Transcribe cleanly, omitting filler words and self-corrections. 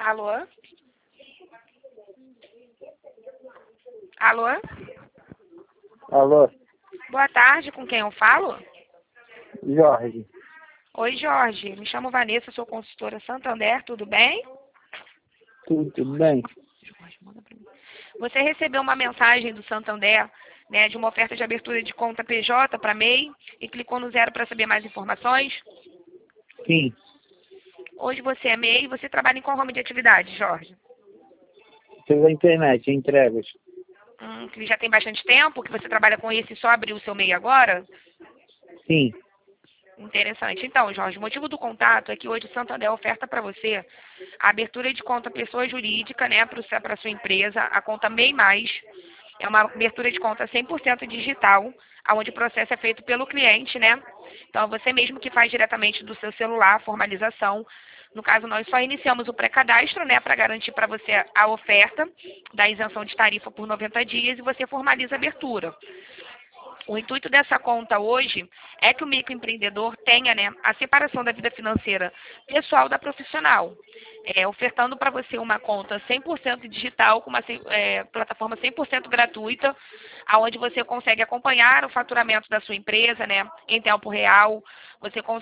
Alô? Alô? Alô, Boa tarde, com quem eu falo? Jorge. Oi, Jorge. Me chamo Vanessa, sou consultora Santander, tudo bem? Tudo bem? Jorge, manda pra mim. Você recebeu uma mensagem do Santander, né, de uma oferta de abertura de conta PJ para MEI e clicou no 0 para saber mais informações? Sim, Hoje você é MEI e você trabalha em qual ramo de atividade, Jorge? pela internet, entregas. Que já tem bastante tempo que você trabalha com isso e só abriu o seu MEI agora? Sim, Interessante. Então, Jorge, o motivo do contato é que hoje o Santander oferta para você a abertura de conta pessoa jurídica, né, para sua empresa, a conta MEI+. É uma abertura de conta 100% digital, onde o processo é feito pelo cliente, né? Então, é você mesmo que faz diretamente do seu celular a formalização. No caso, nós só iniciamos o pré-cadastro, né, para garantir para você a oferta da isenção de tarifa por 90 dias e você formaliza a abertura. O intuito dessa conta hoje é que o microempreendedor tenha, né, a separação da vida financeira pessoal da profissional, ofertando para você uma conta 100% digital, com uma plataforma 100% gratuita, onde você consegue acompanhar o faturamento da sua empresa, né, em tempo real, você consegue